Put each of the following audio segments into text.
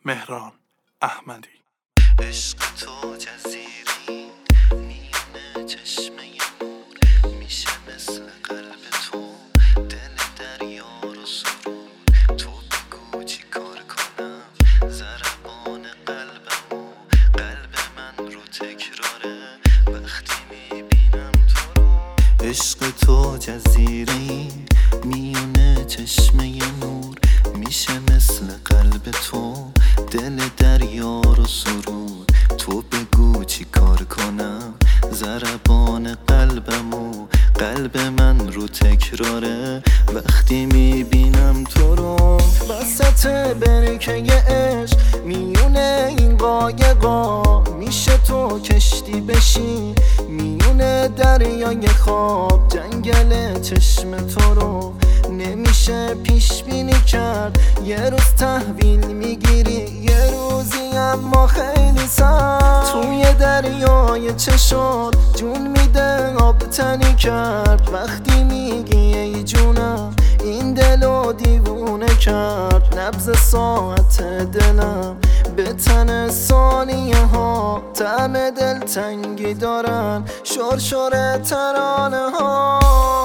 مهران احمدی. عشق تو جزیری میونه چشمه نور، میشه مثل قلب تو دل دریا رو سرود. تو بگو چی کار کنم ضربان قلبمو، قلب من رو تکراره وقتی میبینم تو رو. عشق تو جزیری میونه چشمه نور، میشه مثل قلب تو دل دریا رو سرود. تو بگو چی کار کنم ضربان قلبمو، قلب من رو تکراره وقتی میبینم تو رو. وسط برکه عشق میونه این قایقا، میشه تو کشتی بشی میونه دریای خواب. جنگل چشم تو رو نمیشه پیش بینی کرد، یه روز تحویل میگیری یه روزی اما خیلی سر. توی دریای چشات جون میده آب تنی کرد، وقتی میگی ای جونم این دلو دیوونه کرد. نبض ساعت دلم به تن ثانیه ها، طعم دلتنگی دارن شرشر ترانه ها.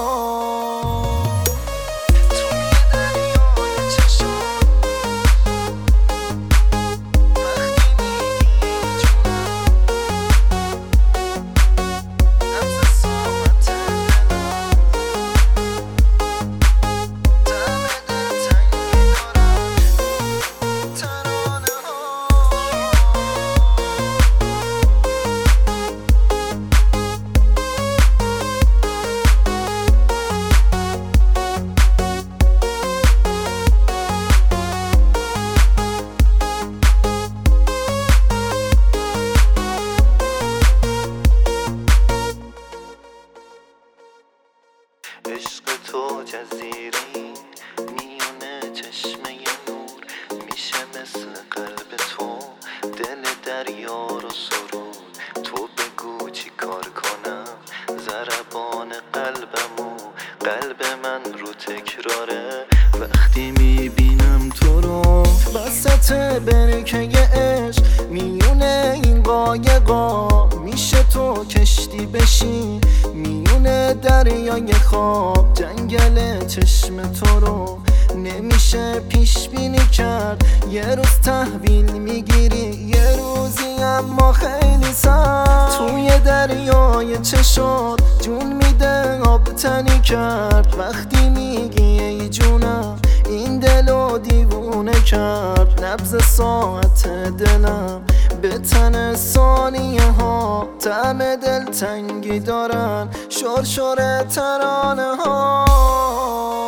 عشق تو جزیری میونه چشمه نور، میشه مثل قلب تو دل دریا رو سرود. تو بگو چی کار کنم ضربان قلبمو، قلب من رو تکراره وقتی میبینم تو رو. وسط برکه عشق میونه این قایقا، میشه تو کشتی بشی میونه دریای خواب. جنگل چشم تو رو نمیشه پیش بینی کرد، یه روز تحویل میگیری یه روزی اما خیلی سر. توی دریای چشات جون میده آب تنی کرد، وقتی میگی ای جونم این دلو دیوونه کرد. نبض ساعت دلم به تن ثانیه ها، طعم دلتنگی دارن شرشر ترانه ها.